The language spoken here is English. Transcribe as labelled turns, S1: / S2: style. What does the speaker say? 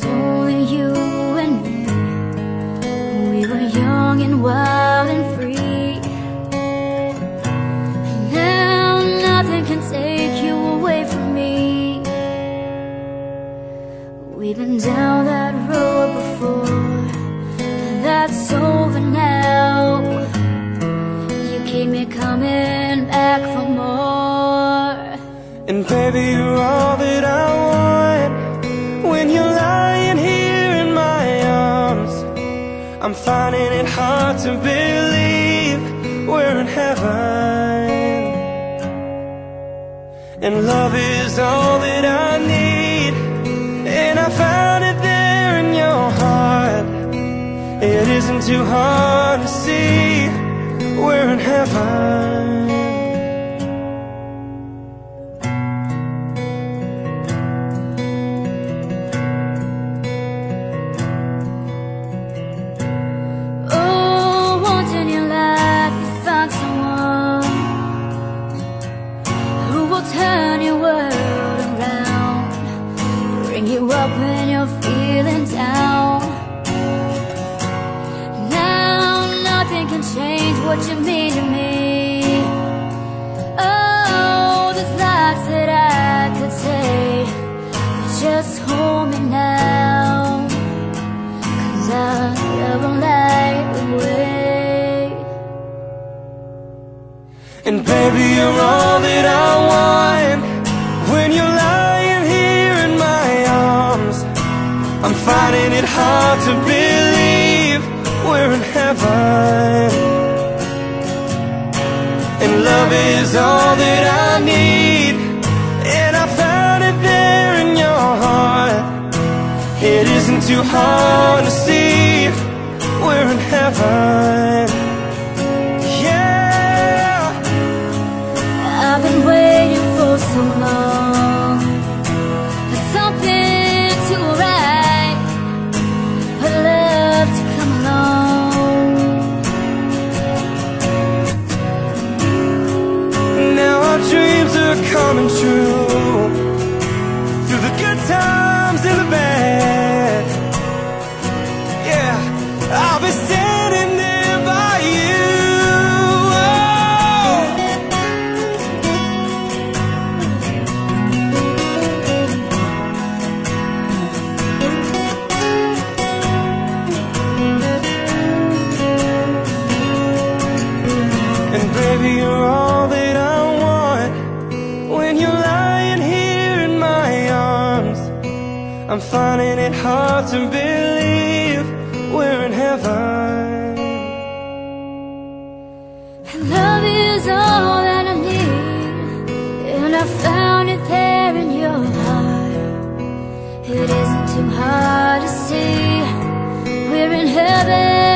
S1: only you and me. We were young and wild and free. And now nothing can take you away from me. We've been down that road before, and that's over now. You keep me coming back for more.
S2: And baby, you're all that I want. When you're lying here in my arms, I'm finding it hard to believe we're in heaven. And love is all that I need, and I found it there in your heart. It isn't too hard to see we're in heaven.
S1: Turn your world around, bring you up when you're feeling down. Now nothing can change what you mean to me. Oh, there's lots that I could say, but just hold me now, 'cause I never light the way.
S2: And baby, you're all that I want. When you're lying here in my arms, I'm finding it hard to believe we're in heaven. And love is all that I need, and I found it there in your heart. It isn't too hard to see we're in heaven.
S1: I've been waiting for so long for something to arrive, for love to come along.
S2: Now our dreams are coming true, through the good times and the bad. Yeah, I'll be standing there by you. Baby, you're all that I want. When you're lying here in my arms, I'm finding it hard to believe we're in heaven.
S1: And love is all that I need, and I found it there in your heart. It isn't too hard to see we're in heaven.